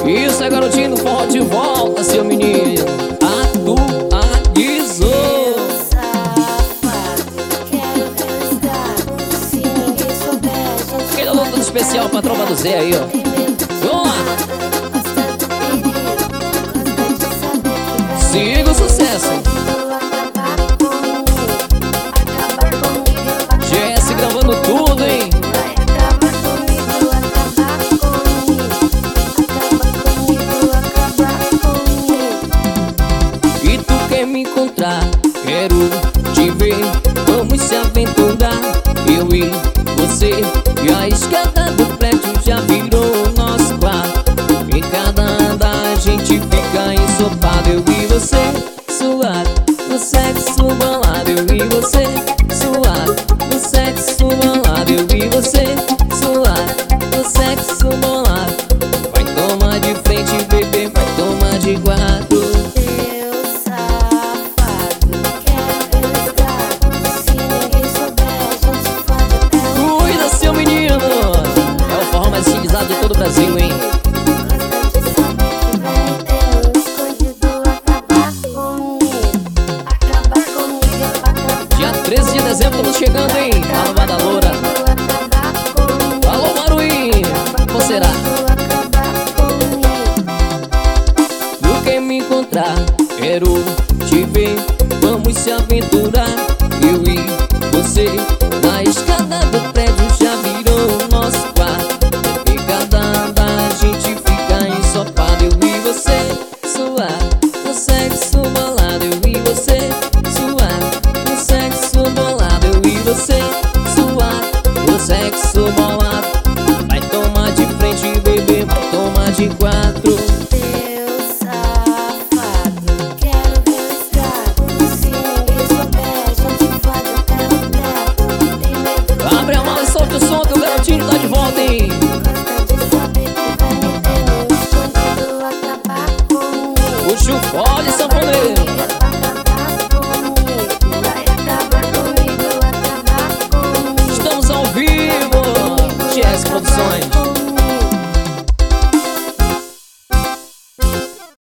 Isso é garotinho do forró de volta, seu menino. Atualizou. Aquele alô todo especial pra tropa do Zé aí, ó. Vamos lá. Siga o sucesso. GS gravando tudo, hein? E tu quer me encontrar, quero te ver, vamos se aventurar. Eu e você, e a escada do prédio já virou nosso quarto. Em cada andar a gente fica ensopado. Eu e você, suado, no sexo bolado. Eu e você, suado, no sexo bolado. Eu e você, suado, no sexo bolado. Vai tomar de frente, bebê, vai tomar de quatro. De todo o Brasil, hein? Dia 13 de dezembro estamos chegando, hein? Alô, Badaloura. Alô, Maruí. Como será?